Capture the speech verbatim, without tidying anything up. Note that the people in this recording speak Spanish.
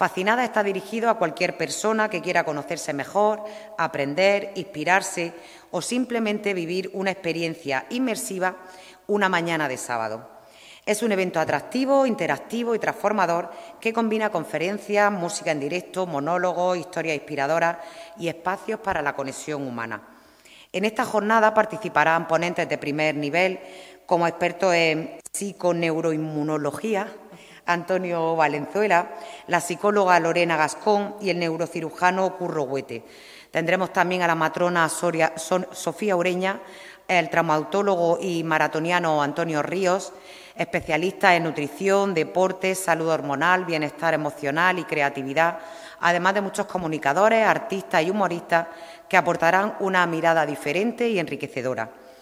Fascinada está dirigido a cualquier persona que quiera conocerse mejor, aprender, inspirarse o simplemente vivir una experiencia inmersiva una mañana de sábado. Es un evento atractivo, interactivo y transformador que combina conferencias, música en directo, monólogos, historias inspiradoras y espacios para la conexión humana. En esta jornada participarán ponentes de primer nivel como expertos en psiconeuroinmunología, Antonio Valenzuela, la psicóloga Lorena Gascón y el neurocirujano Curro Huete. Tendremos también a la matrona Soria, Son, Sofía Ureña, el traumatólogo y maratoniano Antonio Ríos, especialistas en nutrición, deporte, salud hormonal, bienestar emocional y creatividad, además de muchos comunicadores, artistas y humoristas que aportarán una mirada diferente y enriquecedora.